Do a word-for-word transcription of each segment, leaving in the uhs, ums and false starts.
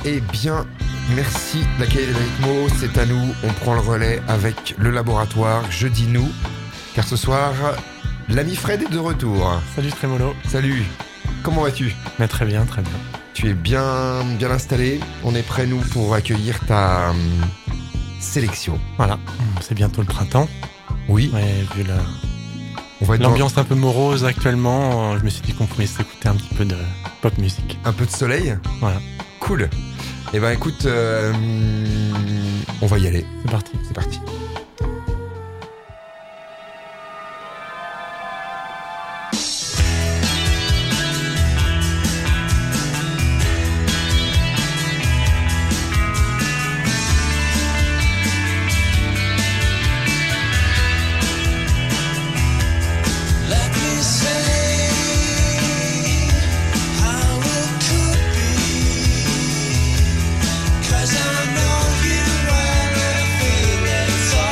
Eh bien, merci la Cahier des rythmos, c'est à nous, on prend le relais avec le laboratoire. Je dis nous, car ce soir, l'ami Fred est de retour. Salut Trémolo. Salut, comment vas-tu ? Mais très bien, très bien. Tu es bien, bien installé. On est prêts, nous, pour accueillir ta hum, sélection. Voilà, c'est bientôt le printemps. Oui, Ouais, vu la, on va être l'ambiance un peu morose actuellement, je me suis dit qu'on pouvait s'écouter un petit peu de pop musique. dans un peu de soleil. Voilà, Cool. Eh ben, écoute, euh, on va y aller. c'est parti. C'est parti. Let me say how it could be, 'cause I know you well and feel it's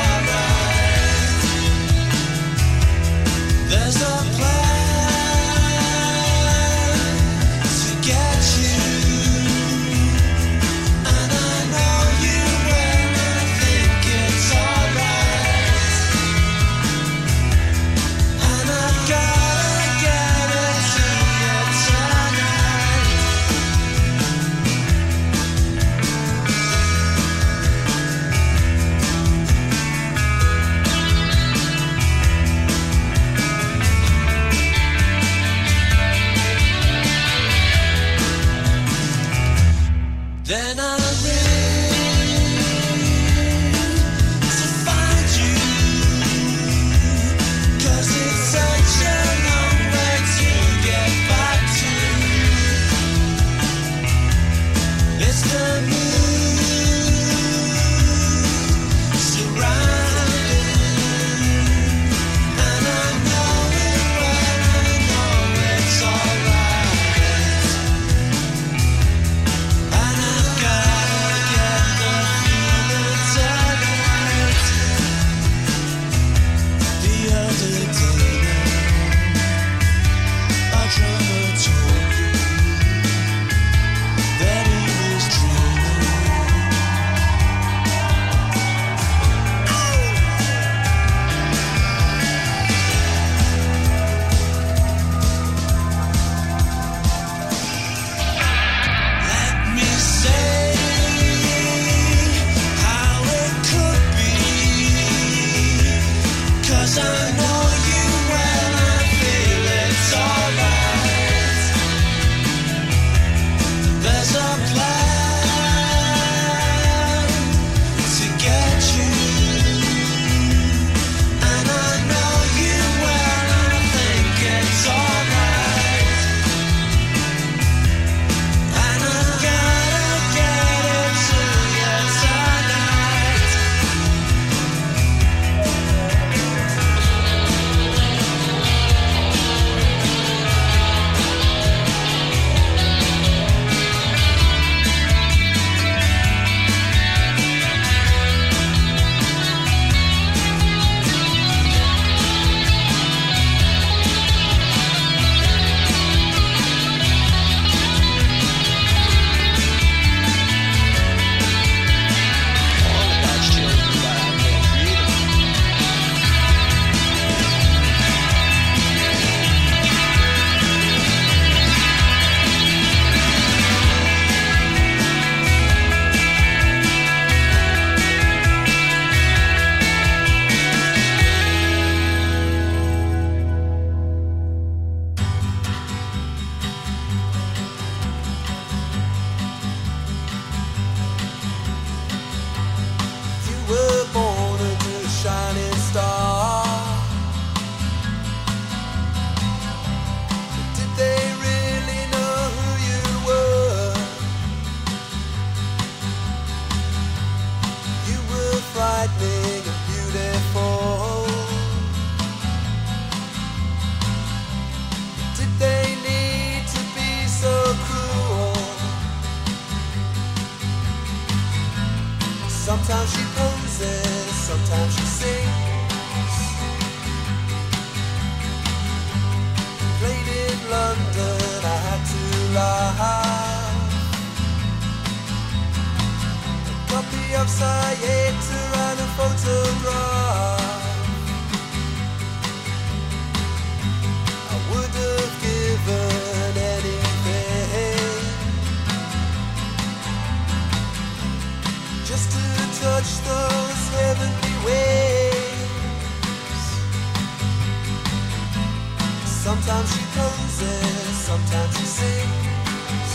composes, sometimes she sings,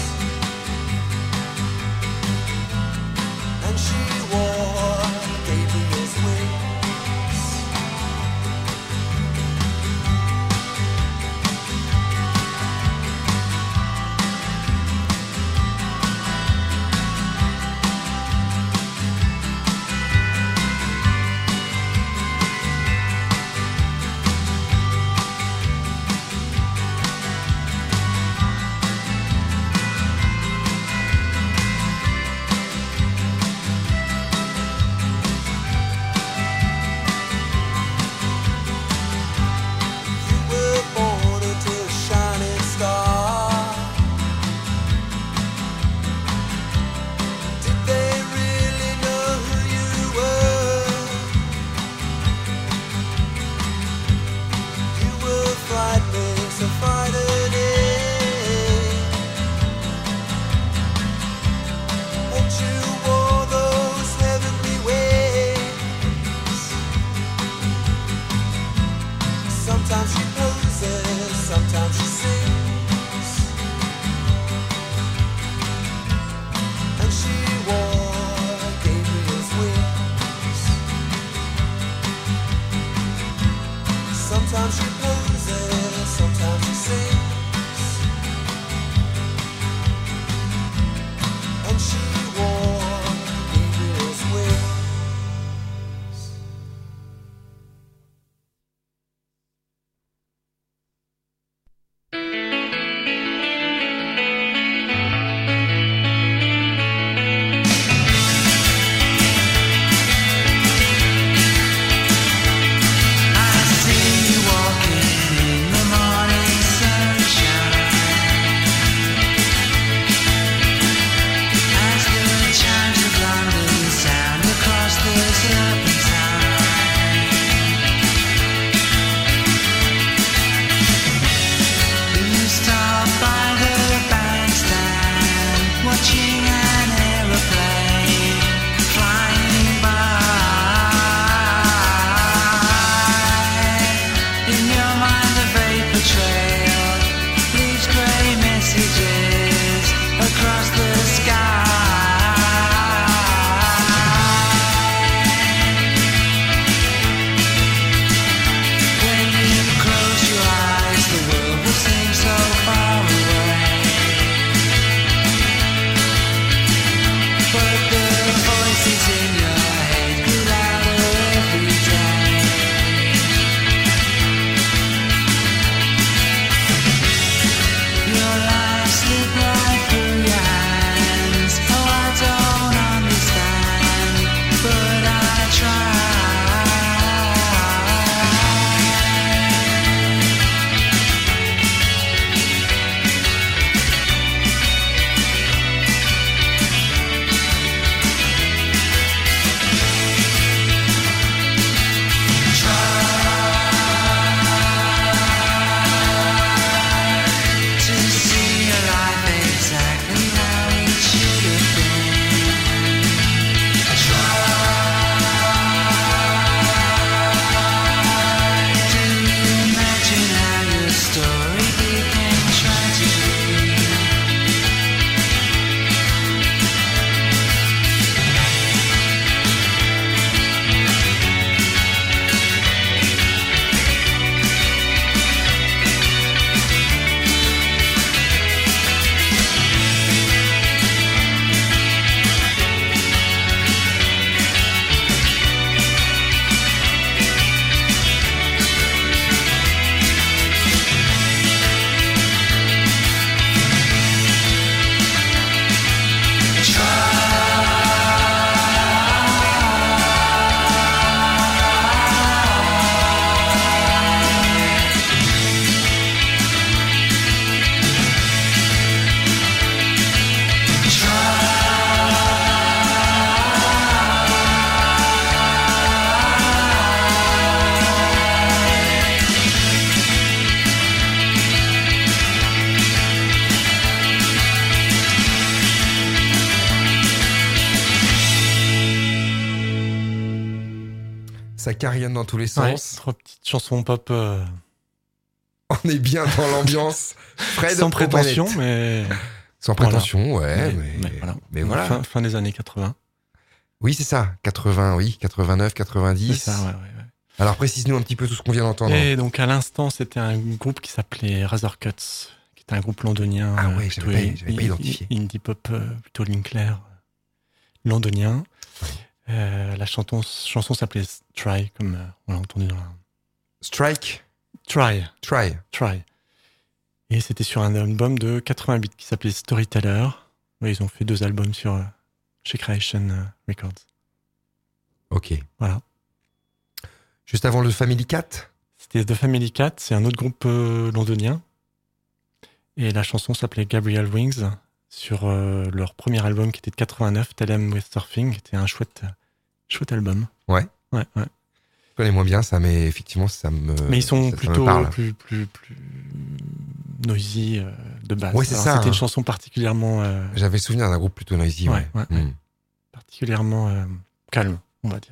and she wore Gabriel's wings. Sometimes she poses, sometimes she sings, and she wore Gabriel's wings. Sometimes she poses, sometimes she sings, and she wore Gabriel's wings. Ça carillonne dans tous les Ouais, sens. trois petites chansons pop. euh, on est bien dans l'ambiance. Fred Sans aux prétention, manettes. mais. Sans Voilà. prétention, ouais. Mais, Mais, mais voilà. mais voilà. Fin, fin des années quatre-vingts. Oui, c'est ça. quatre-vingts, oui. quatre-vingt-neuf, quatre-vingt-dix. C'est ça, ouais, ouais, ouais. Alors, précise-nous un petit peu tout ce qu'on vient d'entendre. Et donc, à l'instant, c'était un groupe qui s'appelait Razor Cuts, qui était un groupe londonien. Ah euh, ouais, plutôt j'avais pas- in- j'avais pas in- identifié. Indie pop, euh, plutôt Linkler, euh, londonien. Euh, la chanson, chanson s'appelait Try, comme euh, on l'a entendu dans la. Strike, Try, try. Try. Et c'était sur un album de quatre-vingt-huit qui s'appelait Storyteller. Ouais, ils ont fait deux albums sur, euh, chez Creation euh, Records. Ok. Voilà. Juste avant le Family Cat. C'était The Family Cat, c'est un autre groupe euh, londonien. Et la chanson s'appelait Gabriel Wings, sur euh, leur premier album qui était de quatre-vingt-neuf, Tell 'em We're Surfing, qui était un chouette, euh, chouette album. Ouais. Ouais, ouais. Je connais moins bien ça, mais effectivement, ça me. Mais ils sont ça- ça me plutôt parle. plus, plus, plus noisy euh, de base. Ouais, c'est Alors, ça, C'était hein. une chanson particulièrement, euh, J'avais souvenir d'un groupe plutôt noisy, ouais. Ouais, ouais, Hmm. particulièrement euh, calme, on va dire.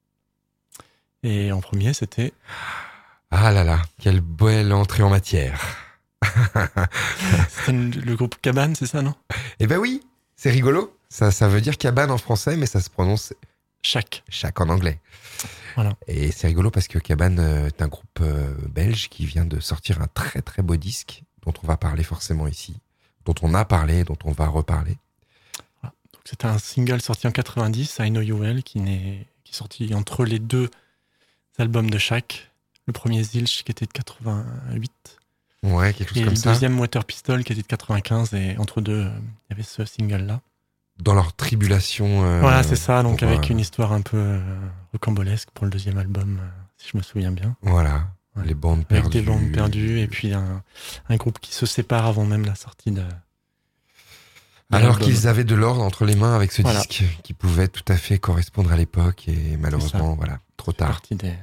Et en premier, c'était Ah là là, quelle belle entrée en matière. c'était une- le groupe Cabane, c'est ça, non? Eh ben oui, c'est rigolo. Ça, ça veut dire cabane en français, mais ça se prononce Chaque. chac en anglais. Voilà. Et c'est rigolo parce que Cabane euh, est un groupe euh, belge qui vient de sortir un très très beau disque dont on va parler forcément ici, dont on a parlé, dont on va reparler. Voilà. Donc, c'était un single sorti en quatre-vingt-dix, I Know You Well, qui, n'est, qui est sorti entre les deux albums de chaque. Le premier Zilch qui était de quatre-vingt-huit Ouais, quelque chose et comme le ça. deuxième Water Pistol qui était de quatre-vingt-quinze, et entre deux, euh, il y avait ce single-là. Dans leur tribulation. euh, Voilà, c'est ça, donc pour, avec euh, une histoire un peu euh, rocambolesque pour le deuxième album, euh, si je me souviens bien. Voilà, Ouais. les bandes Avec perdues. des bandes perdues, et puis un, un groupe qui se sépare avant même la sortie de... de Alors l'album. qu'ils avaient de l'or entre les mains avec ce Voilà. disque qui pouvait tout à fait correspondre à l'époque et malheureusement, voilà, trop C'est tard. parti des...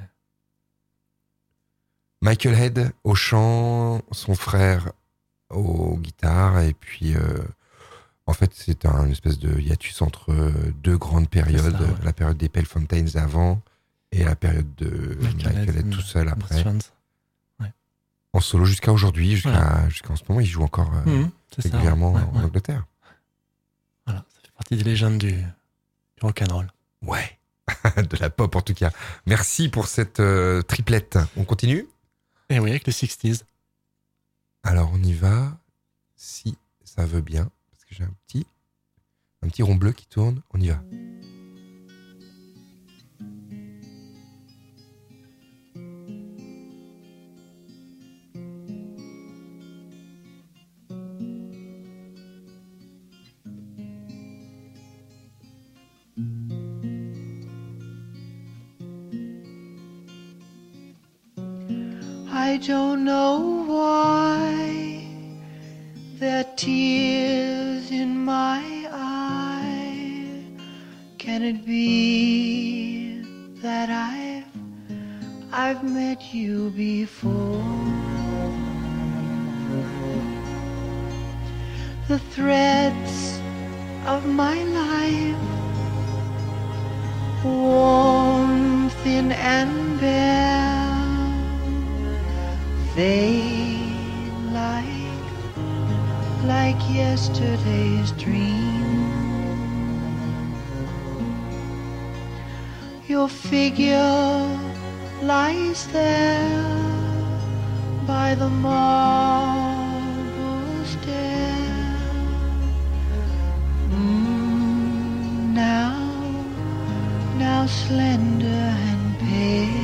Michael Head au chant, son frère aux guitares et puis euh, en fait c'est un espèce de hiatus entre deux grandes périodes, C'est ça, ouais. la période des Pale Fountains avant et la période de Michael Michael, Head, Head tout seul après, Strands. en solo jusqu'à aujourd'hui, jusqu'à Voilà. jusqu'en ce moment il joue encore euh, Mhm, c'est ça, régulièrement ouais, en ouais. Angleterre. Voilà, ça fait partie des légendes du, du rock'n'roll. Ouais, de la pop en tout cas. Merci pour cette euh, triplette. On continue ? Et oui, avec les sixties. Alors on y va, si ça veut bien, parce que j'ai un petit, un petit rond bleu qui tourne, on y va. I don't know why there are tears in my eye. Can it be that I've I've met you before? The threads of my life, warm, thin and bare, fade like, like yesterday's dream. Your figure lies there by the marble stair. Mm, now, now slender and pale.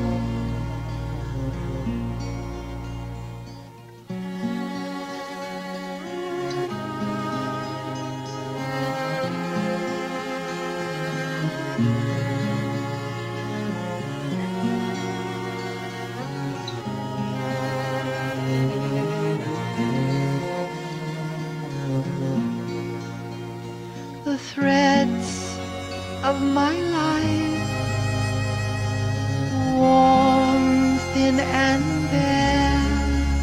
The threads of my life, warm, thin and bare,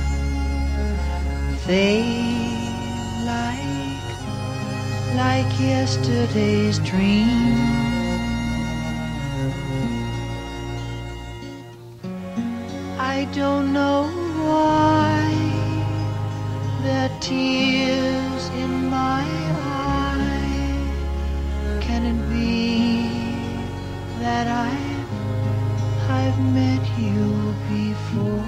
fade like, like yesterday's dream. I don't know why there tears in my eye? Can it be that I, I've met you before?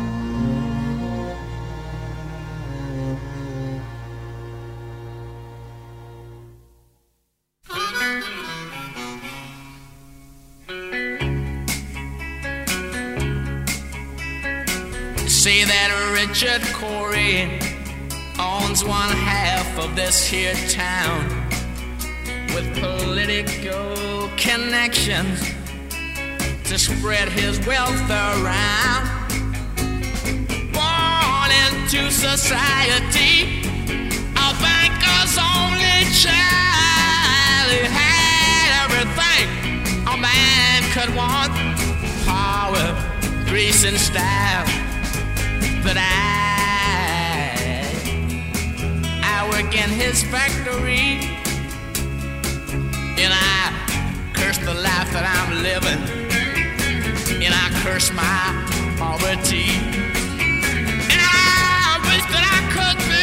Say that Richard Corey owns one half of this here town with political connections to spread his wealth around. Born into society, a banker's only child. He had everything a man could want: power, grace, and style. But I, I work in his factory, and I curse the life that I'm living, and I curse my poverty. And I wish that I could be,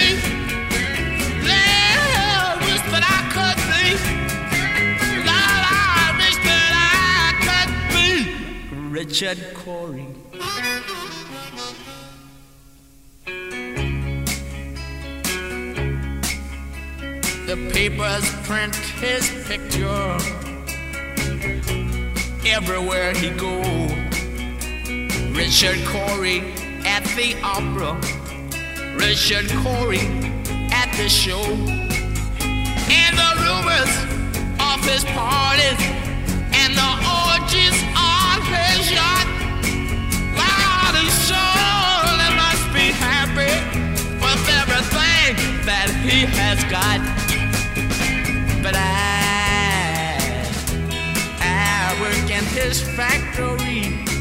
yeah, I wish that I could be, Lord, I wish that I could be Richard Corey. The papers print his picture everywhere he go. Richard Corey at the opera, Richard Corey at the show, and the rumors of his parties and the orgies on his yacht. Loud and sure, they must be happy with everything that he has got. But I, I work in his factory,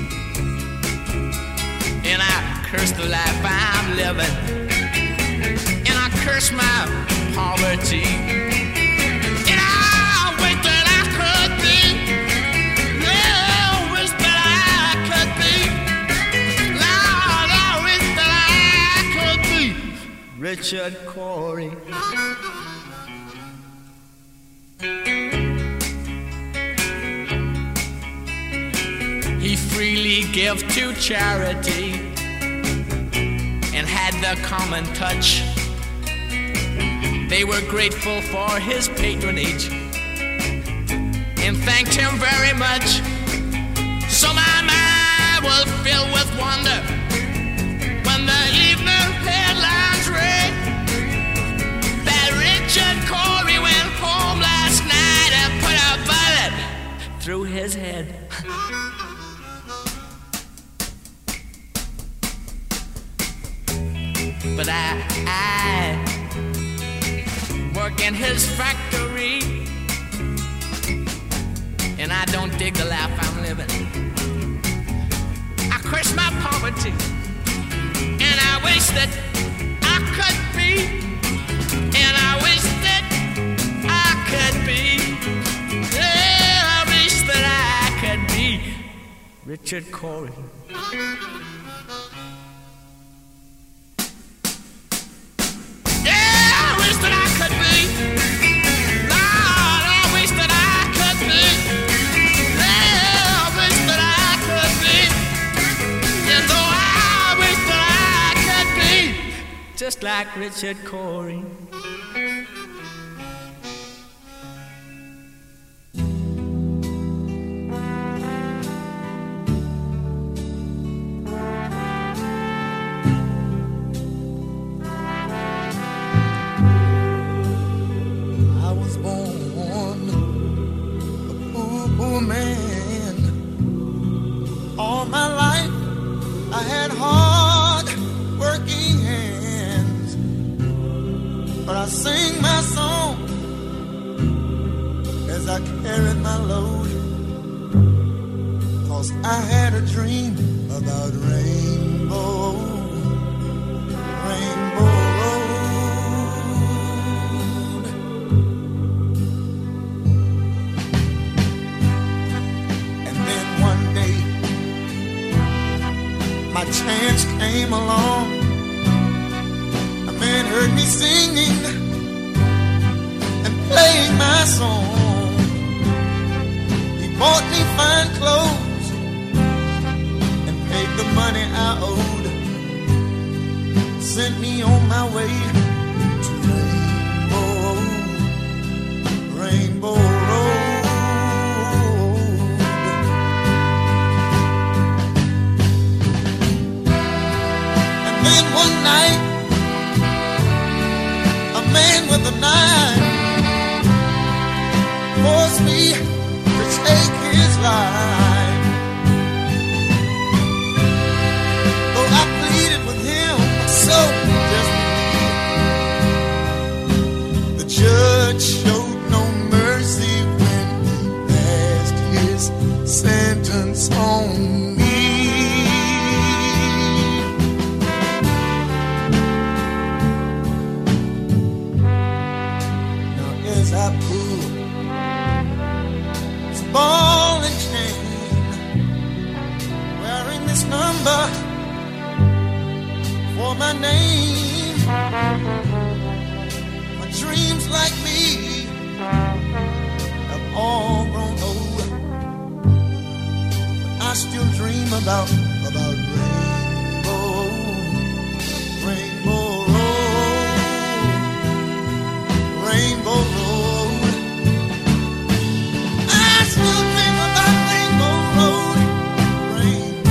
and I curse the life I'm living, and I curse my poverty. And I wish that I could be, yeah, I wish that I could be, Lord, I wish that I could be Richard Corey. He freely gave to charity and had the common touch. They were grateful for his patronage and thanked him very much. So my mind was filled with wonder when the evening headlines read that Richard Corey went home last night and put a bullet through his head. But I, I work in his factory, and I don't dig the life I'm living. I curse my poverty, and I wish that I could be, and I wish that I could be, yeah, I wish that I could be Richard Corey. Just like Richard Corey. I was born a poor, poor man. All my life I had hard working hands, but I sing my song as I carried my load, 'cause I had a dream about rainbow, rainbow road. And then one day my chance came along. A man heard heard me singing and playing my song. He bought me fine clothes and paid the money I owed. Sent me on my way to Rainbow, Rainbow Road. And then one night, a man with a knife forced me to take his life. Though I pleaded with him so desperately, the judge showed no mercy when he passed his sentence on me. Now as I pull this ball and chain, wearing this number for my name, my dreams like me have all grown old, but I still dream about, about Rainbow, Rainbow Road, Rainbow Road. I still dream about Rainbow Road, Rainbow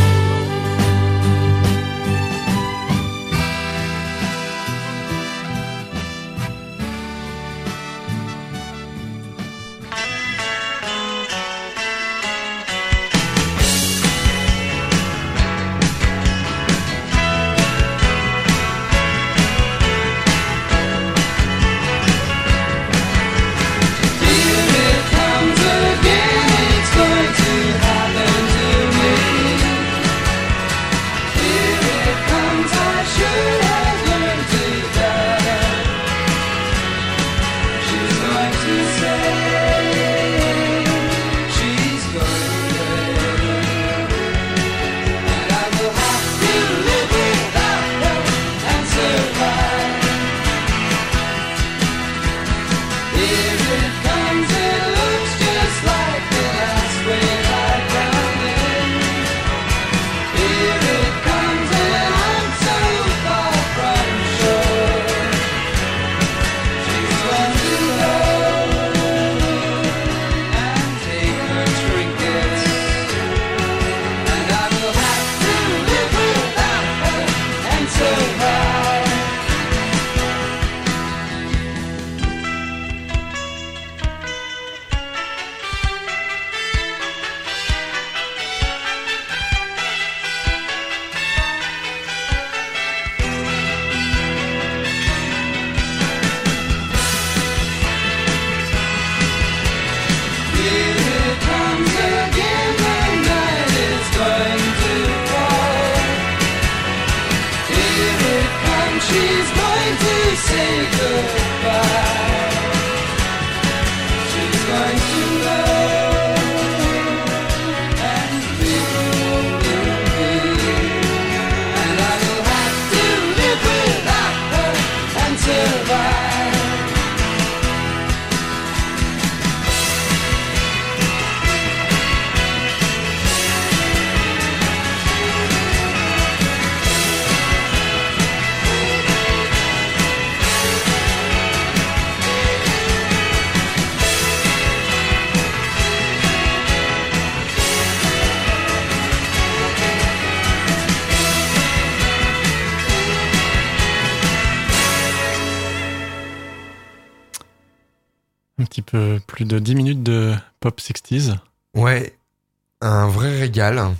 Un petit peu plus de dix minutes de pop sixties. Ouais, un vrai régal.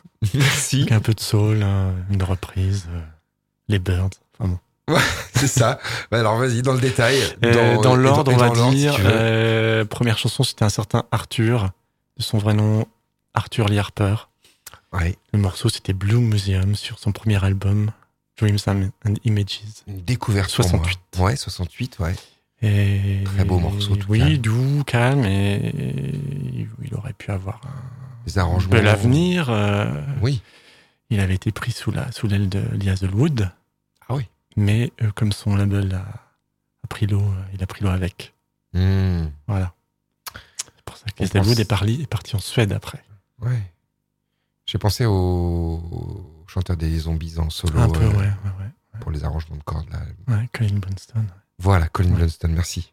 Merci. Avec un peu de soul, une reprise, euh, les Birds. Enfin bon. Ouais, c'est ça. Bah alors vas-y, dans le détail. Dans, euh, dans l'ordre, et on dans va l'ordre, dire. Si euh, première chanson, c'était un certain Arthur, de son vrai nom, Arthur Lee Harper. Ouais. Le morceau, c'était Blue Museum sur son premier album, Dreams and Images. Une découverte soixante-huit. Pour moi. Ouais, soixante-huit, ouais. Et très beau morceau. Tout oui, calme. doux, calme, et il aurait pu avoir un Des arrangements. bel avenir. Euh, oui. Il avait été pris sous la sous l'aile de Lee Hazelwood. Ah oui. mais euh, comme son label a, a pris l'eau, euh, il a pris l'eau avec. Mmh. Voilà. C'est pour ça On qu'Estelle Wood pense- est, parli- est parti en Suède après. Ouais. J'ai pensé au... au chanteur des Zombies en solo. Un peu, euh, ouais, ouais, ouais. Pour les arrangements de cordes, là. Ouais, Colin Blunstone. Voilà, Colin Ouais. Blunstone, merci.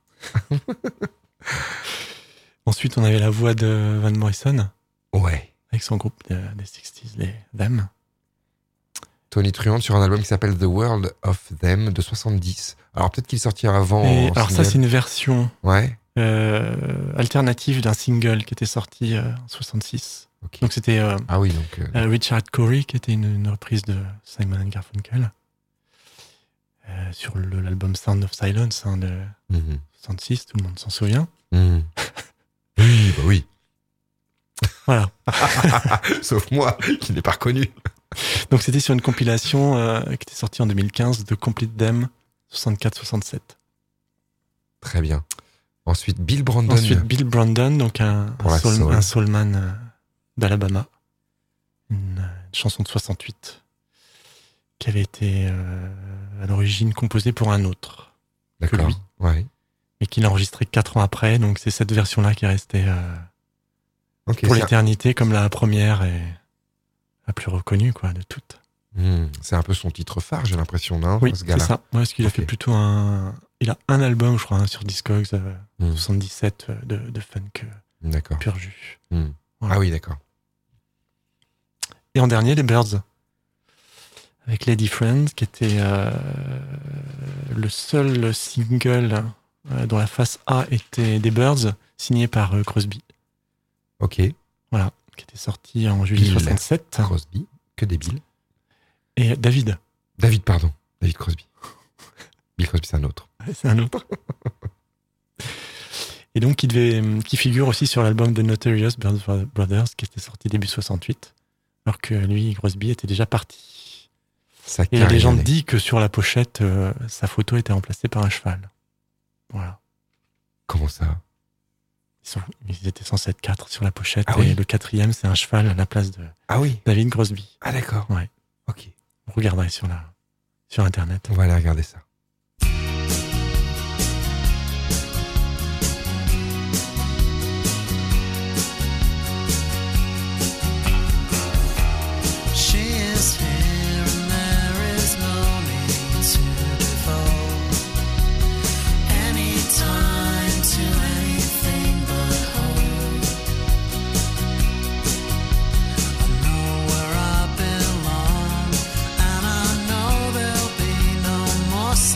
Ensuite, on avait la voix de Van Morrison, Ouais. avec son groupe de- des sixties, les Them. Tony Truant sur un album qui s'appelle The World of Them de soixante-dix. Alors peut-être qu'il sortira avant. Et en alors ça, single. c'est une version Ouais. euh, alternative d'un single qui était sorti euh, en soixante-six. Ok. Donc c'était euh, Ah oui, donc. euh, euh, Richard Cory, qui était une, une reprise de Simon and Garfunkel, euh, sur le- l'album Sound of Silence hein, de mhm, soixante-six, tout le monde s'en souvient. mhm. Oui, bah oui. Voilà. Sauf moi, qui n'ai pas reconnu. Donc c'était sur une compilation euh, qui était sortie en deux mille quinze de Complete Them soixante-quatre soixante-sept. Très bien. Ensuite, Bill Brandon. Ensuite Bill Brandon, donc un, Pour un, la soul- soul. un soulman euh, d'Alabama, une, une chanson de soixante-huit qui avait été euh, à l'origine composée pour un autre, D'accord. lui. Ouais. mais qu'il a enregistré quatre ans après. Donc c'est cette version-là qui est restée euh, Ok. pour c'est l'éternité comme la première et la plus reconnue quoi de toutes. un- hmm, c'est un peu son titre phare, j'ai l'impression, non Oui, ce c'est gars-là. ça. Ouais, parce qu'il a Ok. fait plutôt un. Il a un album, je crois, hein, sur Discogs, euh, Hmm, soixante-dix-sept euh, de, de funk euh, D'accord. pur jus. Hmm. Voilà. Ah oui, d'accord. Et en dernier, les Birds. Avec Lady Friend, qui était euh, le seul single euh, dont la face A était des Birds, signé par euh, Crosby. Ok. Voilà, qui était sorti en juillet Bill. soixante-sept. Crosby. Que débile. Et David. David, pardon. David Crosby. Bill Crosby, c'est un autre. Ouais, c'est un autre. Et donc, qui, devait, qui figure aussi sur l'album de Notorious Birds Brothers, qui était sorti début soixante-huit, alors que lui, Crosby, était déjà parti. Ça Et la légende carillonnait. dit que sur la pochette, euh, sa photo était remplacée par un cheval. Voilà. Comment ça Ils, sont, ils étaient censés être quatre sur la pochette, Ah et oui. le quatrième, c'est un cheval à la place de Ah oui. David Crosby. Ah d'accord. Ouais. Ok. Vous regarderez sur, la, sur Internet. On va aller regarder ça. She is here and there is no need to devote any time to anything but hope. I know where I belong, and I know there'll be no more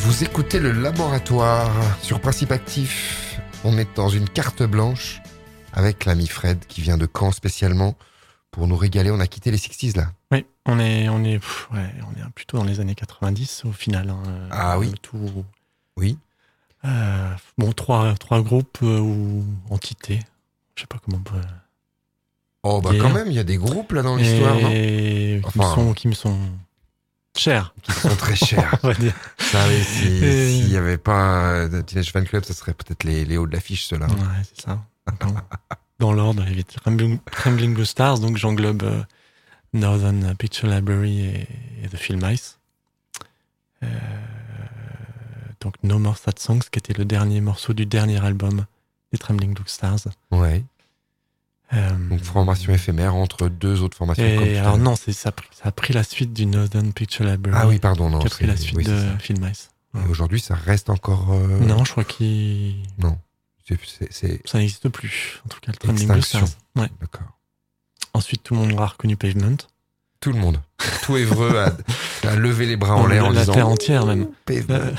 Vous écoutez le laboratoire sur Principe Actif. On est dans une carte blanche avec l'ami Fred qui vient de Caen spécialement pour nous régaler. On a quitté les sixties là. Oui, on est, on est, pff, ouais, on est plutôt dans les années quatre-vingt-dix au final. Hein, ah oui. Tout, oui. Euh, bon, trois, trois groupes euh, ou entités. Je sais pas comment on peut. Oh bah dire. quand même, il y a des groupes là dans l'histoire, non ? Et qui, enfin, me sont, qui me sont chers. Qui sont très chers. On va dire. Ça, oui, s'il Et... n'y avait pas de Teenage Fan Club, ça serait peut-être les, les hauts de l'affiche, ceux-là. Ouais, c'est ça. Dans, dans l'ordre, il y avait Trembling, Trembling Blue Stars, donc j'englobe euh, Northern Picture Library et, et The Film Ice. Euh, donc No More Sad Songs, qui était le dernier morceau du dernier album des Trembling Blue Stars. Ouais. Euh, donc formation éphémère entre deux autres formations. Et comme alors non, c'est, ça, a pris, ça a pris la suite du Northern Picture Library. Ah oui, pardon, non. Qui a pris la suite oui, de Film Ice. Et aujourd'hui, ça reste encore... Euh... Non, je crois qu'il... Non. C'est, c'est, c'est... Ça n'existe plus, en tout cas, le Trembling Blue Stars. Ouais. D'accord. Ensuite, tout le monde aura reconnu Pavement. Tout le monde. Tout Évreux a, a levé les bras en l'air en la disant... La terre entière, même. Pavement. Euh...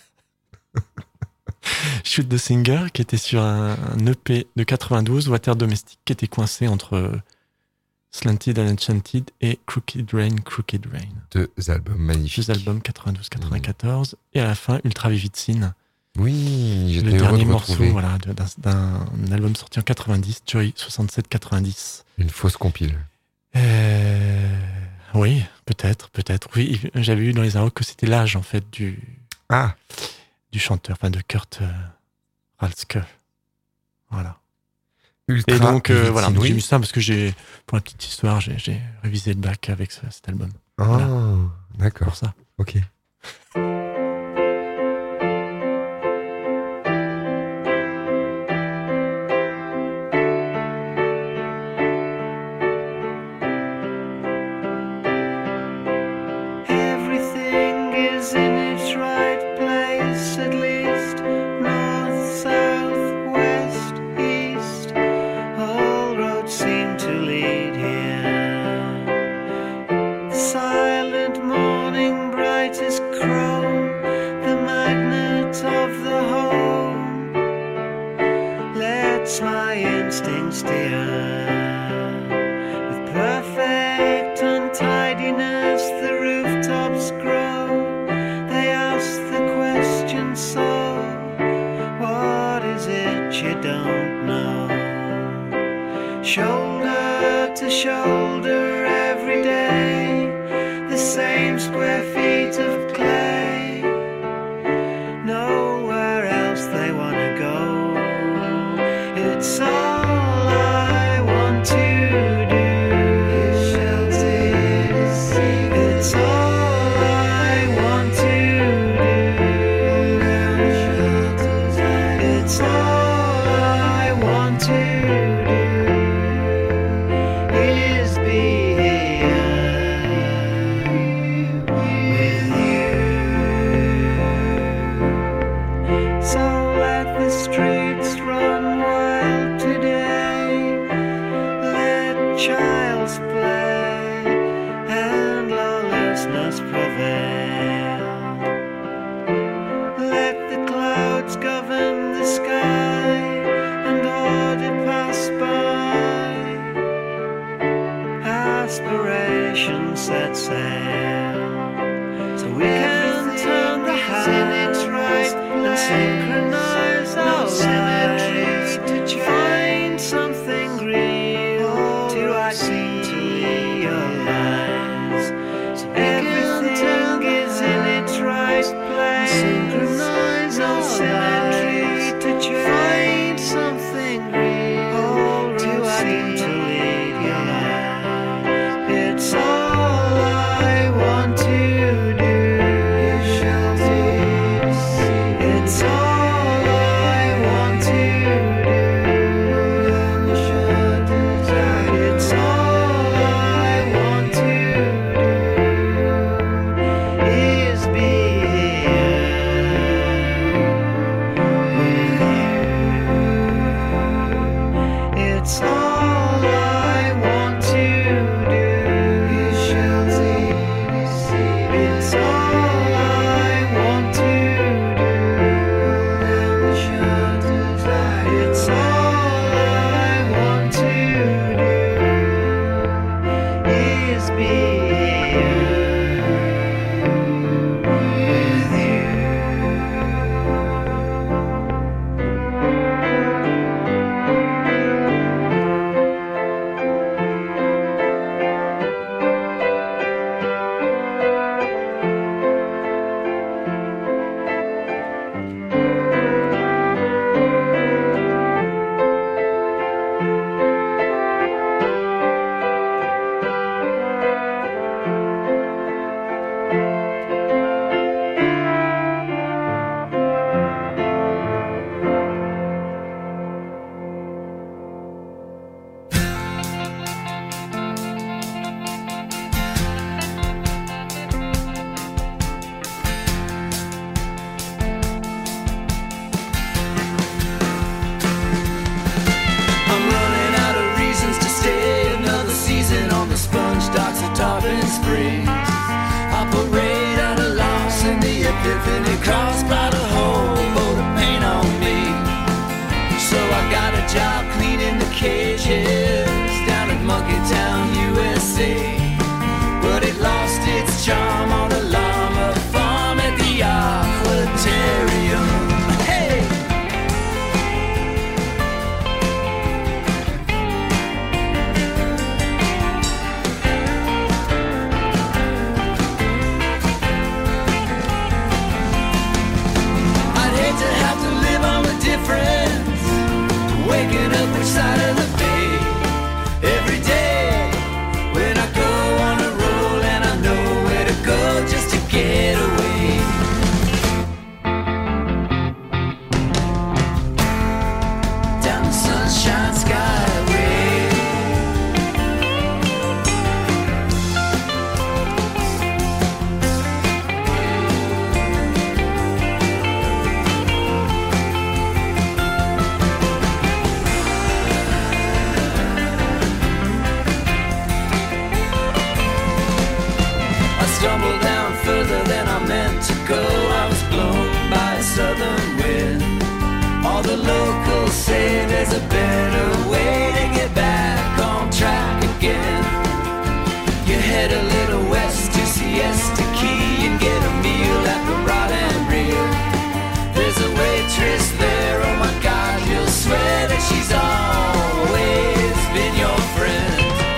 Shoot the Singer, qui était sur un, un E P de quatre-vingt-douze, Water Domestic, qui était coincé entre Slanted and Enchanted et Crooked Rain, Crooked Rain. Deux albums magnifiques. Deux albums, quatre-vingt-douze quatre-vingt-quatorze. Mmh. Et à la fin, Ultra Vivid Scene. Oui, j'étais le heureux dernier de morceau retrouver. Voilà, de, d'un, d'un album sorti en quatre-vingt-dix, Joy soixante-sept quatre-vingt-dix. Une fausse compile. Euh... Oui, peut-être, peut-être. Oui, j'avais vu dans les arômes que c'était l'âge, en fait, du... Ah du chanteur, enfin de Kurt euh, Rahlske. Voilà. Ultra et donc, euh, voilà, oui. j'ai mis ça parce que j'ai, pour la petite histoire, j'ai, j'ai révisé le bac avec ce, cet album. Ah, voilà. D'accord. Pour ça. Ok. Synchronize all symmetry to change. say there's a better way to get back on track again. You head a little west to Siesta Key and get a meal at the Rod and Reel. There's a waitress there, oh my God, you'll swear that she's always been your friend.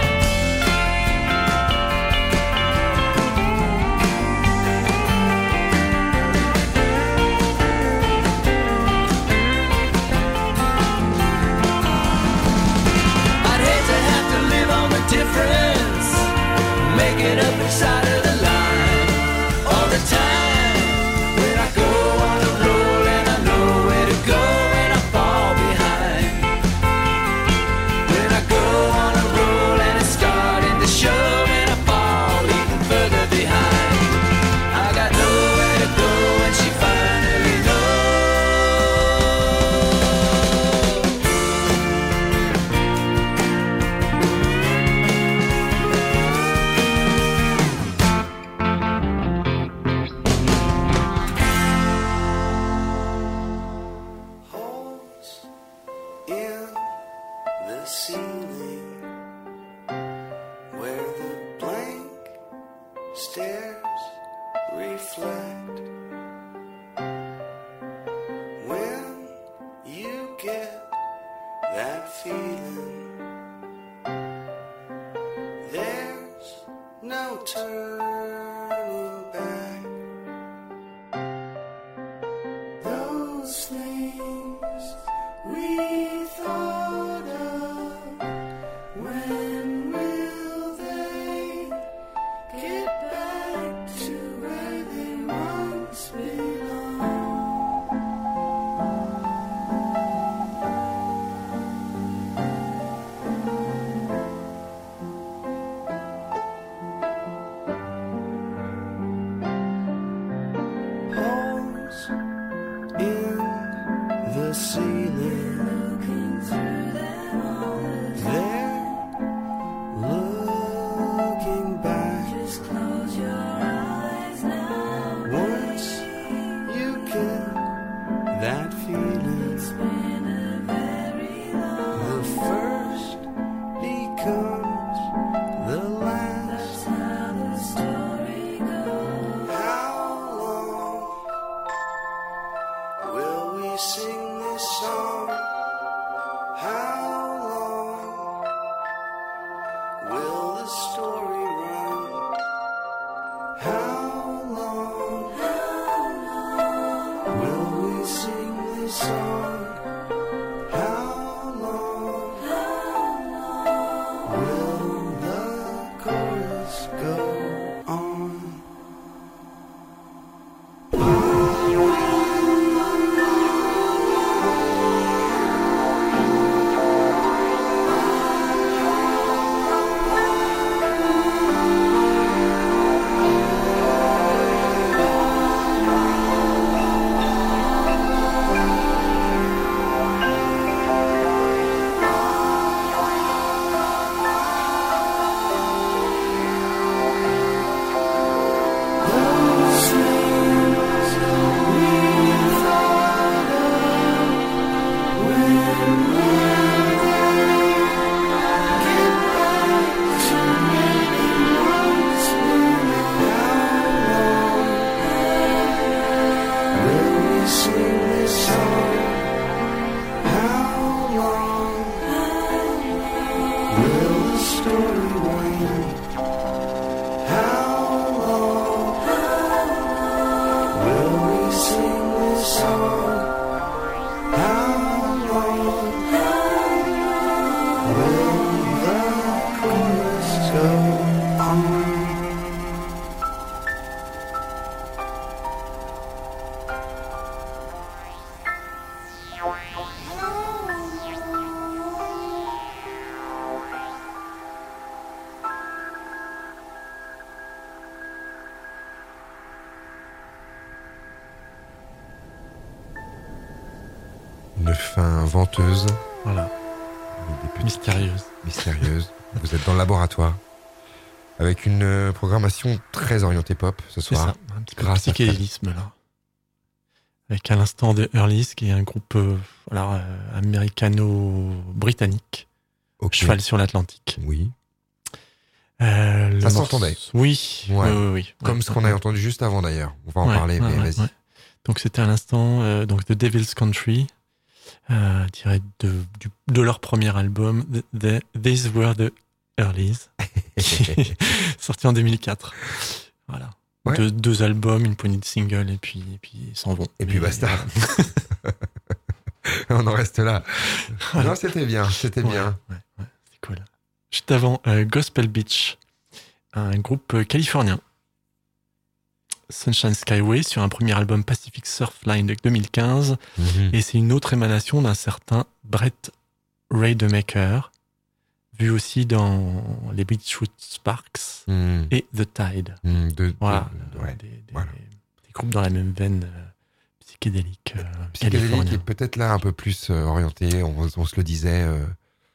Difference, make it up inside of the line all the time. When I go on a roll and I know where to go and I fall behind. When I go on a roll and it's starting to show and I fall even further behind. I got nowhere to go and she finally knows. Une fin venteuse. Voilà. Des petites- Mystérieuse. Mystérieuse. Vous êtes dans le laboratoire. Avec une euh, programmation très orientée pop ce C'est soir. ça, un petit peu de Grâce à psychédélisme là. avec à l'instant The Earlys, qui est un groupe euh, alors, euh, américano-britannique, Ok. cheval sur l'Atlantique. Oui. Euh, le Ça morceau- s'entendait. Oui, Ouais. oui, oui, oui. Comme Ouais, ce qu'on ouais, a entendu juste avant d'ailleurs. On va en ouais, parler, ouais, mais ouais, vas-y. ouais. Donc c'était à l'instant euh, donc The Devil's Country, euh, tiré de, du- de leur premier album, The, The- These Were the Earlys, sorti en deux mille quatre. Voilà. Ouais. Deux, deux albums, une poignée de singles, et puis, et puis ils s'en vont. Et puis Mais- basta. On en reste là. Non, c'était bien, c'était Ouais, bien. ouais, ouais, c'est cool. Juste avant, euh, Gospel Beach, un groupe euh, californien. Sunshine Skyway sur un premier album Pacific Surfline de deux mille quinze. Mhm. Et c'est une autre émanation d'un certain Brett Rademacher, vu aussi dans les Beachwood Sparks Mhm. et The Tide. Mhm. De- de- Voilà, ouais. des, des- voilà. des groupes dans la même veine euh, psychédélique euh, Psychédélique californien. est peut-être là un peu plus euh, orienté, on, on se le disait, euh,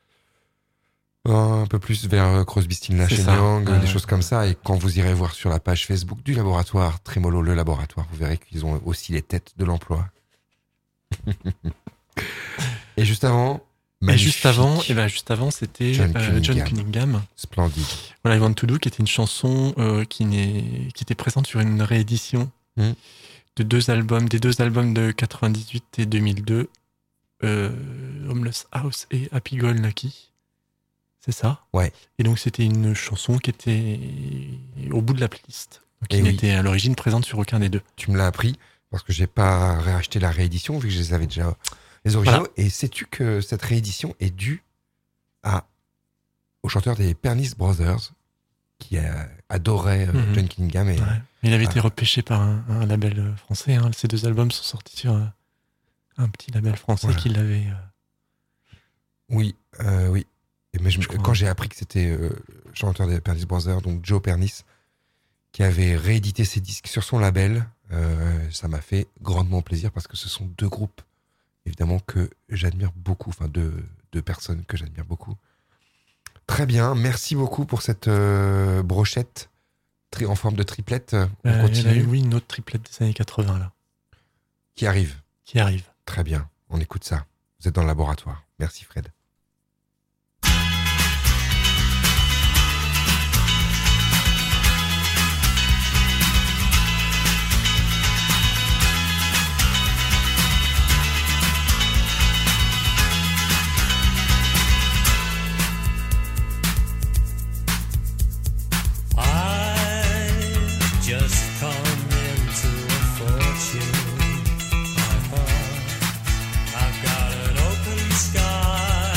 un peu plus vers euh, Crosby, Stills, Nash C'est et ça. Young, Ouais, des ouais. choses comme ça. Et quand vous irez voir sur la page Facebook du laboratoire, Trémolo le laboratoire, vous verrez qu'ils ont aussi les têtes de l'emploi. Et juste avant, Et magnifique, juste avant, et ben juste avant, c'était John euh, John Cunningham. Cunningham. splendide. Voilà, I Want to Do, qui était une chanson euh, qui, n'est, qui était présente sur une réédition Mm. de deux albums, des deux albums de quatre-vingt-dix-huit et deux mille deux, euh, Homeless House et Happy Go Lucky. C'est ça? Ouais. Et donc c'était une chanson qui était au bout de la playlist, qui Et oui. n'était à l'origine présente sur aucun des deux. Tu me l'as appris parce que j'ai pas réacheté la réédition vu que je les avais déjà les originaux. Voilà. Et sais-tu que cette réédition est due à au chanteur des Pernice Brothers qui euh, adorait euh, Mhm. John Cunningham et Ouais. Il avait Ah. été repêché par un, un label euh, français. Hein. Ces deux albums sont sortis sur euh, un petit label français Voilà. qui l'avait. euh, oui, euh, oui. Et mais je, Je crois. quand j'ai appris que c'était euh, le chanteur des Pernice Brothers, donc Joe Pernice, qui avait réédité ses disques sur son label, euh, ça m'a fait grandement plaisir parce que ce sont deux groupes évidemment que j'admire beaucoup, enfin deux, deux personnes que j'admire beaucoup. Très bien, merci beaucoup pour cette euh, brochette tri- en forme de triplette. On euh, il y en a continue. eu, oui, une autre triplette des années quatre-vingts là, Qui arrive. qui arrive. Très bien, on écoute ça. Vous êtes dans le laboratoire. Merci Fred. I just come into a fortune. I thought I've got an open sky.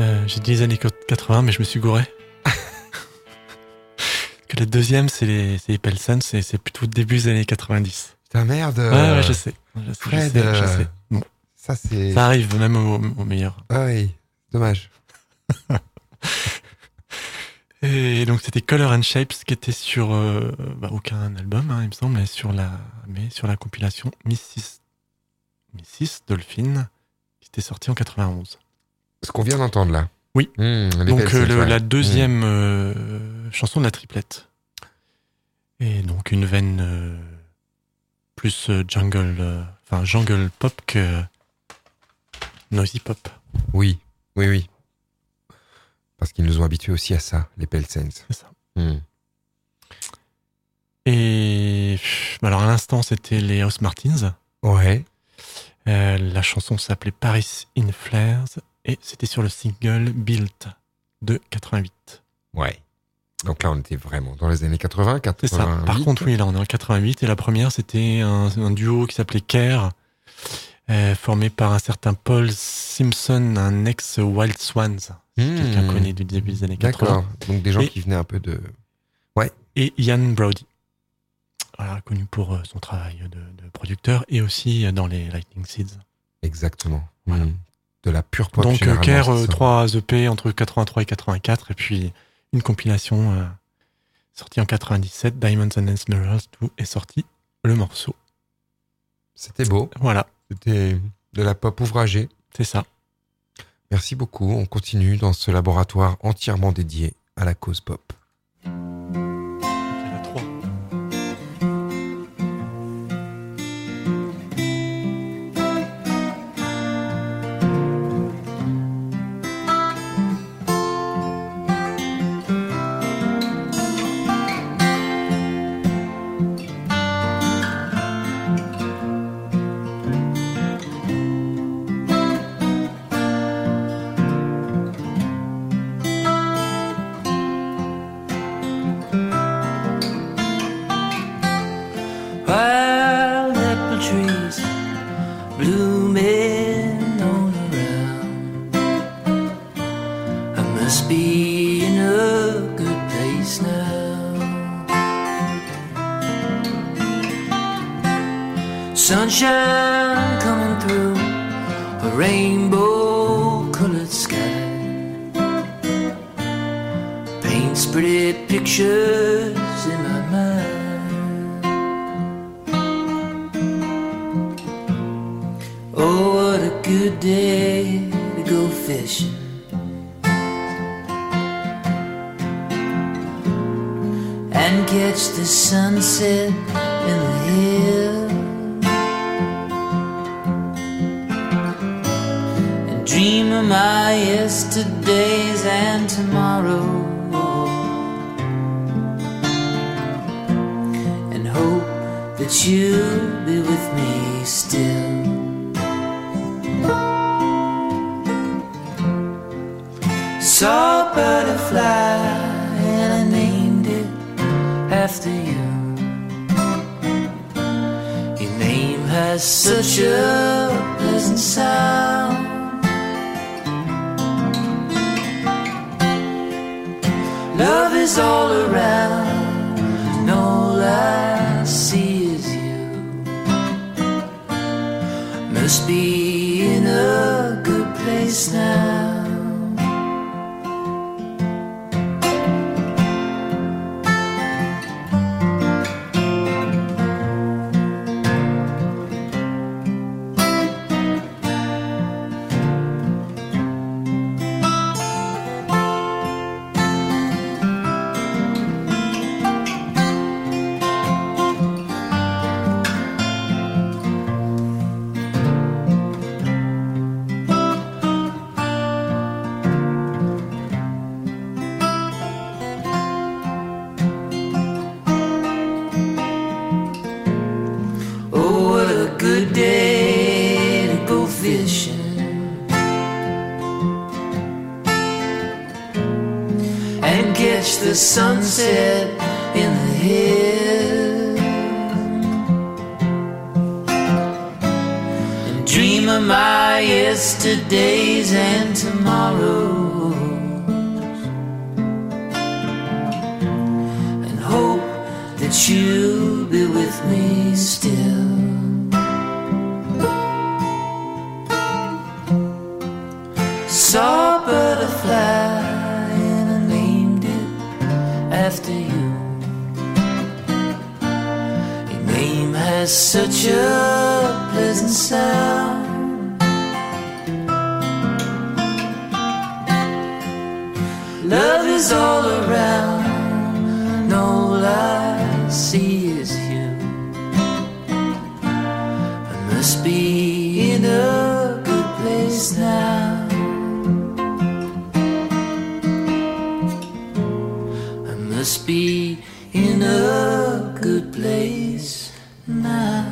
Euh, j'ai dit les années quatre-vingts, mais je me suis gouré. Que la deuxième, c'est les, c'est les Pelsons, c'est, c'est plutôt début des années quatre-vingt-dix. Putain, merde. Ouais, ouais, je sais. Je sais, Fred, je sais, je euh, sais. Bon, Ça, c'est. ça arrive même au, au meilleur. Ah oui, dommage. Et donc c'était Color and Shapes qui était sur euh, bah, aucun album, hein, il me semble, mais sur la, mais sur la compilation Missis, Missis Dolphin, qui était sortie en quatre-vingt-onze. Ce qu'on vient d'entendre là. Oui. Mmh, les Donc Pelsons, euh, le- ouais. la deuxième euh, chanson de la triplette. Et donc une veine euh, plus euh, jungle, euh, enfin jungle pop que noisy pop. Mmh. Oui, oui, oui. Parce qu'ils nous ont habitués aussi à ça, les Pelsons. C'est ça. Mmh. Et pff, alors à l'instant c'était les House Martins. Ouais. Euh, la chanson s'appelait Paris in Flares et c'était sur le single Built de quatre-vingt-huit. Ouais. Donc là, on était vraiment dans les années quatre-vingts, C'est ça. quatre-vingt-huit. Par contre, oui, là on est en quatre-vingt-huit et la première c'était un, un duo qui s'appelait Care, euh, formé par un certain Paul Simpson, un ex Wild Swans, si Mmh. quelqu'un connaît du début des années quatre-vingts. D'accord. Donc des gens Et- qui venaient un peu de. Et Ian Brody, voilà, connu pour euh, son travail de, de producteur et aussi euh, dans les Lightning Seeds. Exactement. Voilà. Mmh. De la pure pop. Donc euh, généralement, Care, c'est euh, ça. trois E P entre quatre-vingt-trois et quatre-vingt-quatre et puis une compilation euh, sortie en quatre-vingt-dix-sept, Diamonds and Emeralds, où est sorti le morceau. C'était beau. Voilà, C'était de la pop ouvragée. c'est ça. Merci beaucoup. On continue dans ce laboratoire entièrement dédié à la cause pop. Il y en a trois. Wild apple trees blooming all around. I must be in a good place now. Sunshine coming through a rainbow colored sky paints pretty pictures in my mind. Oh, what a good day to go fishing. And catch the sunset in the hill. And dream of my yesterdays and tomorrow. And hope that you'll be with me still. Saw a butterfly and I named it after you. Your name has such a pleasant sound. Love is all around and all I see is you. Must be in a good place now. Good day to go fishing and catch the sunset in the hill and dream of my yesterdays and tomorrow that you'll be with me still. Saw a butterfly and I named it after you. Your name has such a pleasant sound. Love is all around, and all I see is you. I must be in a good place now. I must be in a good place now.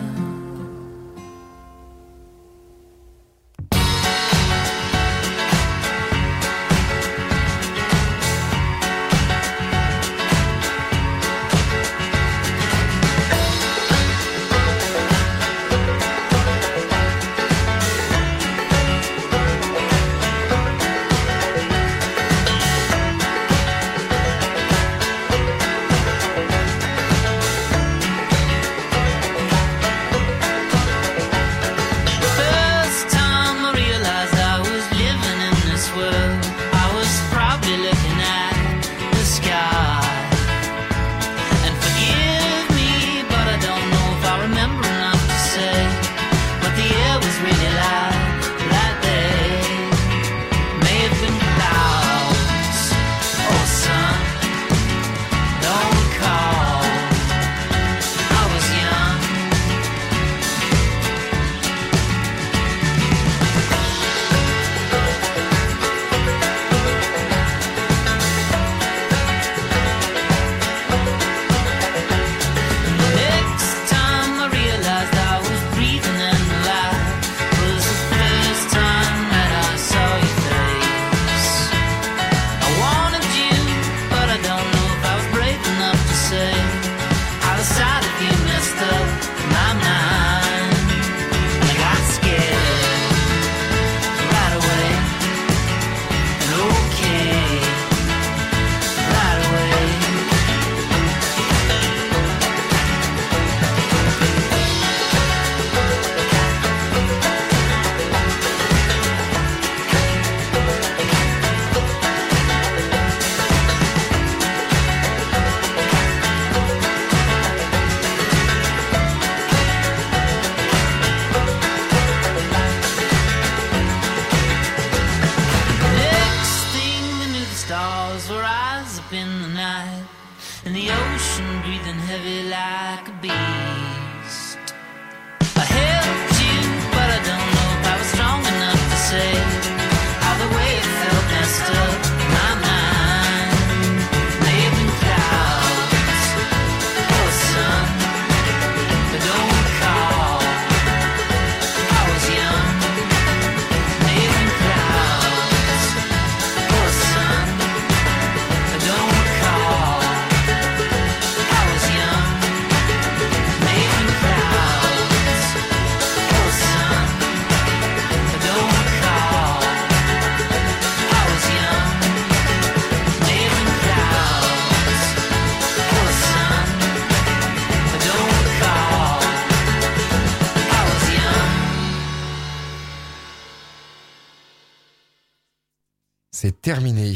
C'est terminé.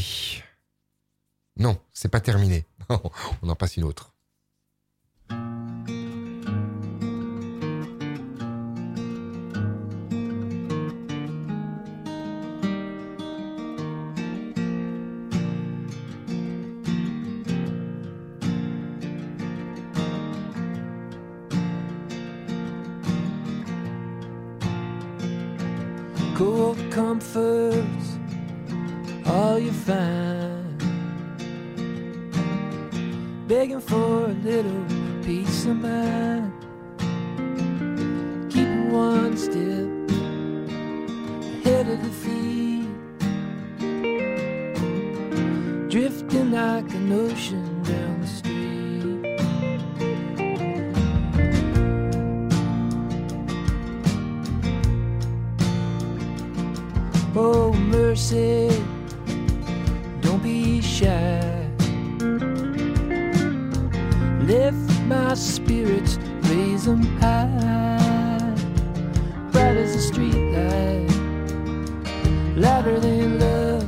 Non, c'est pas terminé. On en passe une autre. Cold comforts, all you find, begging for a little peace of mind. Keep one step ahead of the feet, drifting like an ocean down the street. Oh, mercy, don't be shy. Lift my my spirits, raise them high. Bright as a street light, louder than love.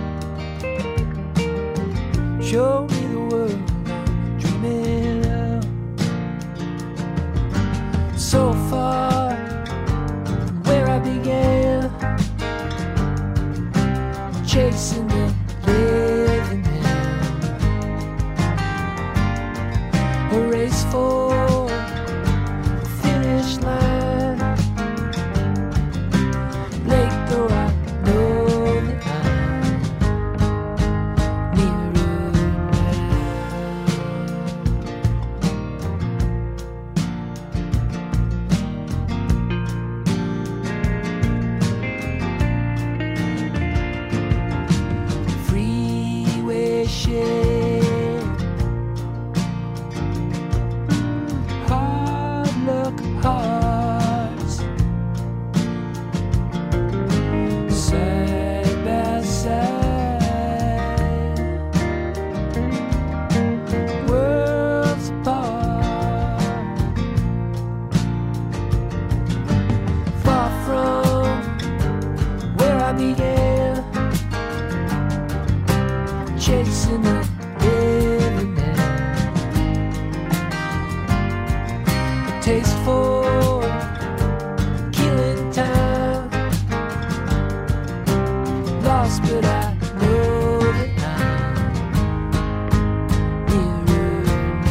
Show me the world I'm dreaming of. So far from where I began, chasing the living hand. A race for the finish line. Late though I know that I'm nearer now. Freeway shade, hard luck hearts, side by side, worlds apart, far from where I began, chasing a living man. A taste for killing time, lost but I know that I'm nearer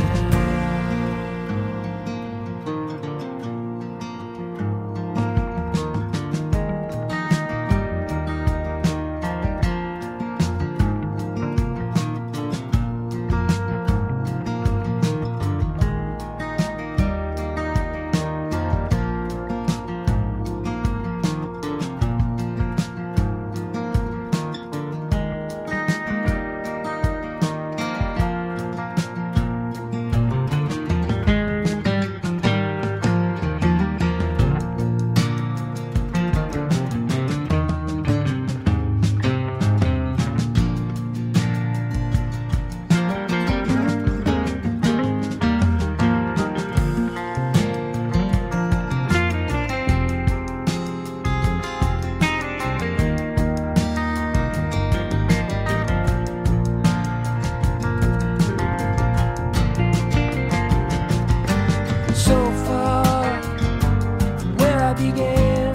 so far from where I began,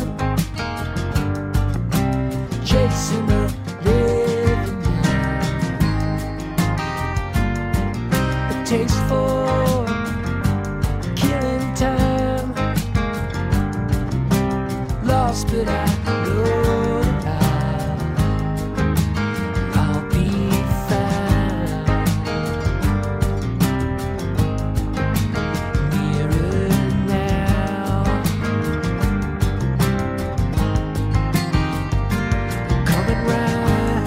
chasing a living man. A taste for killing time, lost but I know that I- I'll be fine. Nearer now, coming round.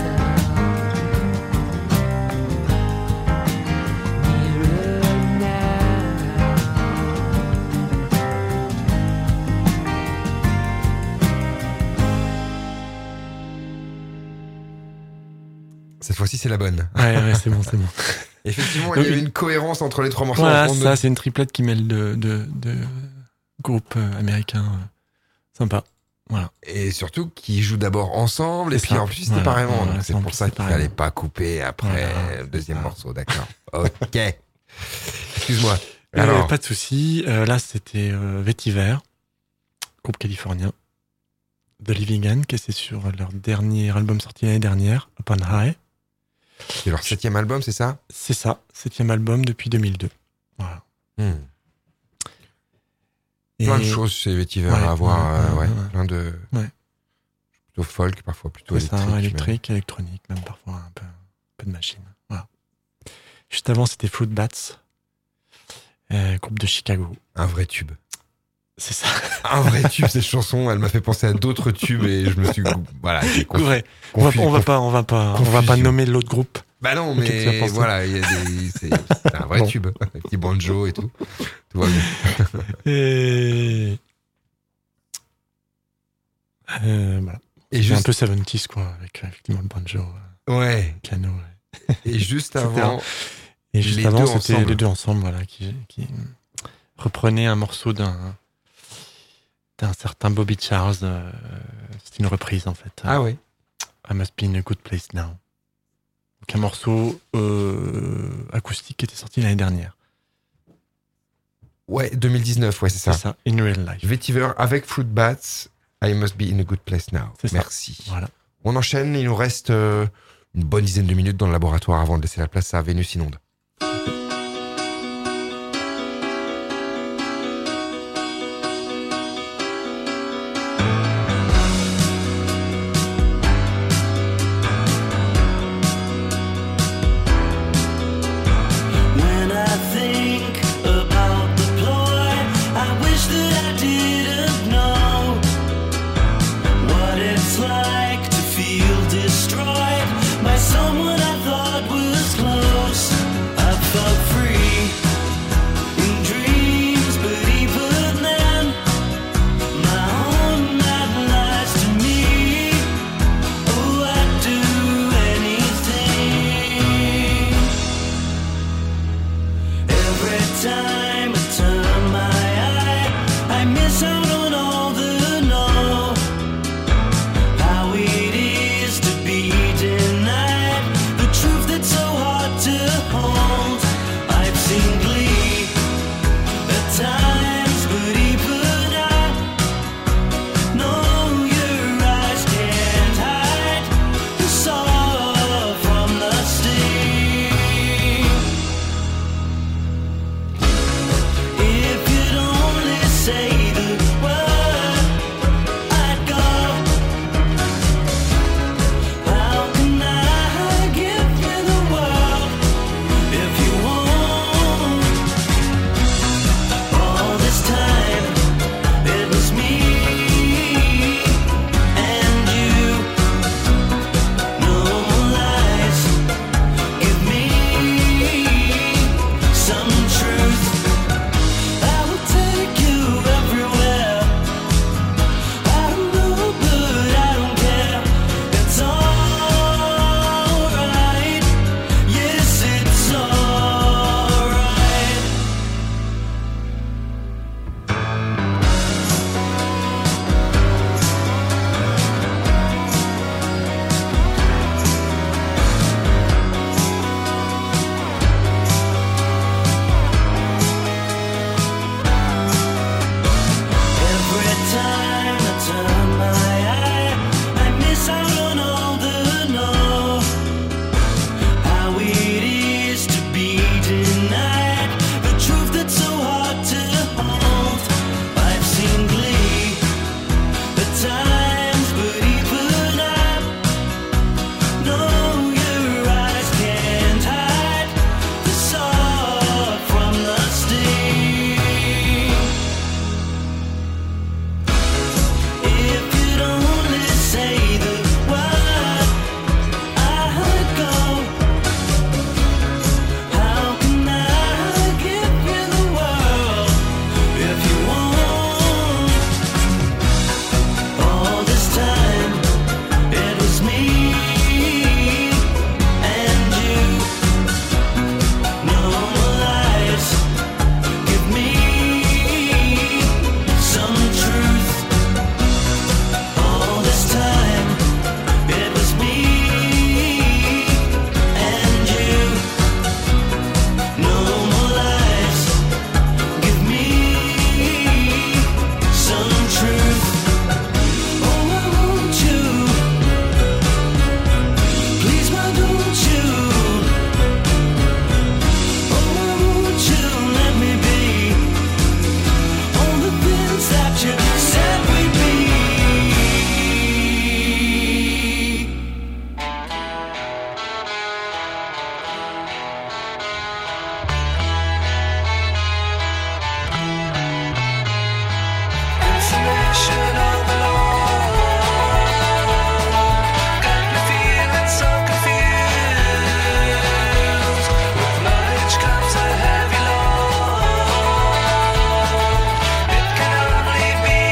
Nearer now. Cette fois-ci, c'est la bonne. Ouais, ouais, c'est bon, c'est bon. Effectivement, il y Donc, avait une cohérence entre les trois morceaux. Voilà, en fond de- ça, c'est une triplette qui mêle de, de, de groupes euh, américains. euh, Sympa. Voilà. Et surtout, qui jouent d'abord ensemble, et C'est puis ça. en plus, c'était Voilà. pareillement. Voilà, Donc c'est c'est en pour plus ça qu'il séparément. fallait pas couper après Voilà, le deuxième c'est ça. morceau, d'accord. Ok. Excuse-moi. Euh, Alors, pas de souci. Euh, là, c'était euh, Vetiver, groupe californien. The Living End, qui est sur leur dernier album sorti l'année dernière, Upon High. c'est leur septième album, c'est ça? C'est ça, septième album depuis deux mille deux. Voilà. Hmm. Et- Plein de choses chez Vetiver Ouais, à avoir, ouais, euh, ouais, ouais, ouais. plein de. Ouais. Plutôt folk, parfois plutôt C'est électrique. ça, mais- électrique, électronique, même parfois un peu, un peu de machine. Voilà. Juste avant, c'était Fruit Bats, euh, groupe de Chicago. Un vrai tube. C'est ça. Un vrai tube, cette chanson, elle m'a fait penser à d'autres tubes et je me suis. Voilà, j'ai confu- Ouais. On va, confu- on va pas, on va pas, on va pas confusion. nommer l'autre groupe. Bah non, Ok, tu vas mais penser. voilà, il y a des, c'est, c'est un vrai Bon. tube. Un petit banjo et tout. Tout va bien. Et euh, voilà. Et C'est juste, un peu soixante-dix quoi, avec euh, effectivement le banjo, euh, ouais. le piano. ouais. Et juste et cetera. avant, Et juste Les avant, deux c'était ensemble. les deux ensemble, voilà, qui, qui reprenaient un morceau d'un, d'un certain Bobby Charles. euh, c'est une reprise, en fait. Ah oui. I Must Be in a Good Place Now. Donc un morceau euh, acoustique qui était sorti l'année dernière. Ouais, deux mille dix-neuf, ouais, c'est ça. C'est ça, In Real Life. Vetiver avec Fruit Bats, I Must Be in a Good Place Now. C'est ça. Merci. Voilà. On enchaîne, il nous reste euh, une bonne dizaine de minutes dans le laboratoire avant de laisser la place à Vénus Inonde. When I think about the ploy, I wish that I didn't know what it's like to feel destroyed by someone I thought was close. I felt free in dreams, but even then, my own night lies to me. Oh, I'd do anything. Every time I turn my eye, I miss out on all the no. How it is to be denied the truth that's so hard to hold. I've seen glee at times, but even I know your eyes can't hide the sorrow from the sting. If you'd only say the word, I'd go. How can I give you the world if you won't? All this time, it was me and you. No more lies. Give me some truth. I will take you everywhere. I don't know, but I don't care. It's alright. Yes, it's alright. Every time I turn my eye, I miss out on all the no. How it is to be denied the truth that's so hard to hold. I've seen glee at times, but even I know your eyes can't hide the sorrow from the sting. If you'd only say the word, I'd go. How can I give you the world if you won't? All this time, it was me and you. No more lies. Give me some truth. All this time, it was me and you. No more lies. Give me some truth. Oh, why won't you? Please, why don't you? Oh, why won't you let me be all the things that you said we'd be? Information overload got me feeling so confused. With knowledge comes a heavy load. It can only be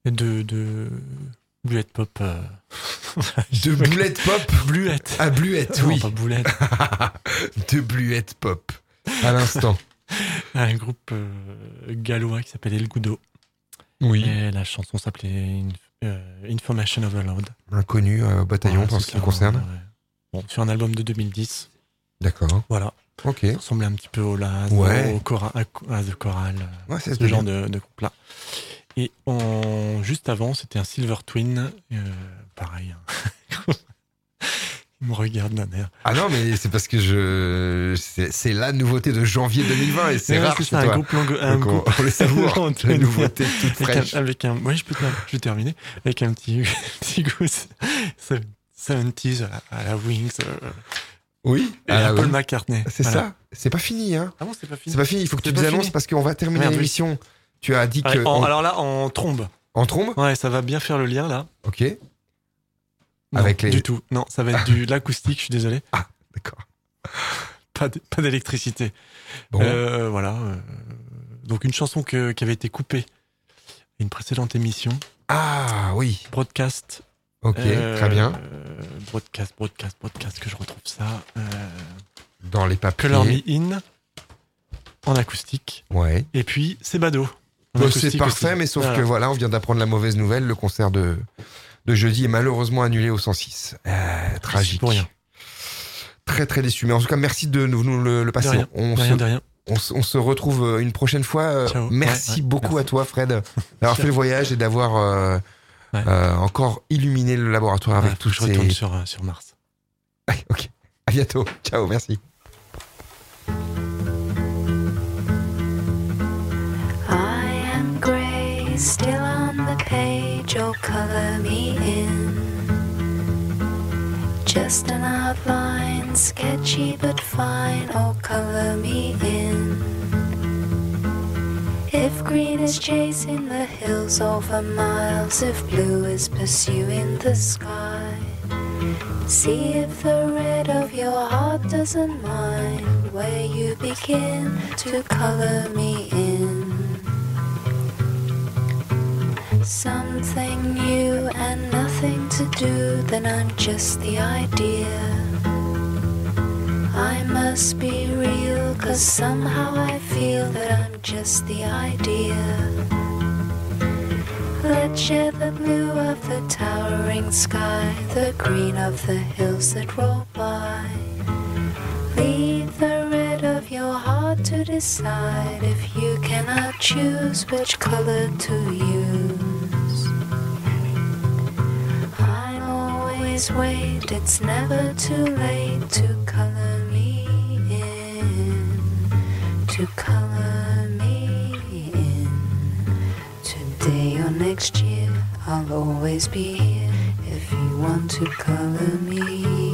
Et de, de Bluette Pop. Euh... De Bluette Pop Bluette. Ah, Bluette, Non, oui. pas Boulette. De Bluette Pop. À l'instant. Un groupe euh, gallois qui s'appelle El Goudo. Oui. Et la chanson s'appelait Inf- euh, Information Overload. Inconnu euh, bataillon Voilà, pour c'est ce qui me ça, concerne. ouais. Bon, sur un album de deux mille dix. D'accord. Voilà. Ok. Ça ressemblait un petit peu au Laz, Ouais. au Cora, à, à The Choral, euh, Ouais, c'est ce genre de, de groupe-là. Et en, juste avant, c'était un Silver Twin. Euh, pareil. Hein. Il me regarde d'un air. Ah non, mais c'est parce que je. C'est, c'est la nounouveauté de janvier deux mille vingt et c'est Ouais, rare c'est chez ça, un toi. groupe longue, un Donc on, groupe on les savoure. La Twin. nouveauté toute Avec fraîche. un, avec un, ouais, je peux, te- je vais terminer avec un petit, petit goût soixante-dix à, à la Wings euh, Oui. et Ah, à Paul oui. McCartney. C'est Voilà. ça. C'est pas fini, hein. Ah bon, c'est pas fini. C'est pas fini. Il faut que tu C'est nous pas annonces fini. parce qu'on va terminer Merde, oui. l'émission. Tu as dit Ouais, que. en- en, alors là, en trombe. en trombe. Ouais, ça va bien faire le lien là. Ok. Non, Avec les- du tout. Non, ça va être du, de l'acoustique, je suis désolé. D'accord. Pas, d- pas d'électricité. Bon. Euh, voilà. euh, donc une chanson que, qui avait été coupée. Une précédente émission. Ah oui. Broadcast. Ok. Euh, Très bien. euh, broadcast, broadcast, broadcast, que je retrouve ça. Euh, Dans les papiers. Color Me In. En acoustique. Ouais. Et puis, c'est Bado. En Bah, acoustique c'est parfait, aussi. mais sauf Voilà. que voilà, on vient d'apprendre la mauvaise nouvelle. Le concert de, de jeudi est malheureusement annulé au cent six. Euh, tragique. Pour rien. Très très déçu. Mais en tout cas, merci de nous, nous le, le De passer. rien, On, de se, rien, de rien. on, se- on se retrouve euh, une prochaine fois. Euh, Ciao. Merci Ouais, ouais, beaucoup merci. à toi, Fred, d'avoir fait le voyage et d'avoir euh, Ouais. euh, encore illuminé le laboratoire avec Ouais, faut tous que je retourne ces. sur, euh, sur Mars. Ok. À bientôt. Ciao. Merci. I am grey, still on the page, oh color me in. Just an outline, sketchy but fine, oh color me in. If green is chasing the hills over miles, if blue is pursuing the sky, see if the red of your heart doesn't mind where you begin to color me in. Something new and nothing to do, then I'm just the idea. I must be real, cause somehow I feel that I'm just the idea. Let's share the blue of the towering sky, the green of the hills that roll by. Leave the red of your heart to decide if you cannot choose which color to use. I always wait, it's never too late to color me in, to color me in. Today or next year, I'll always be here if you want to color me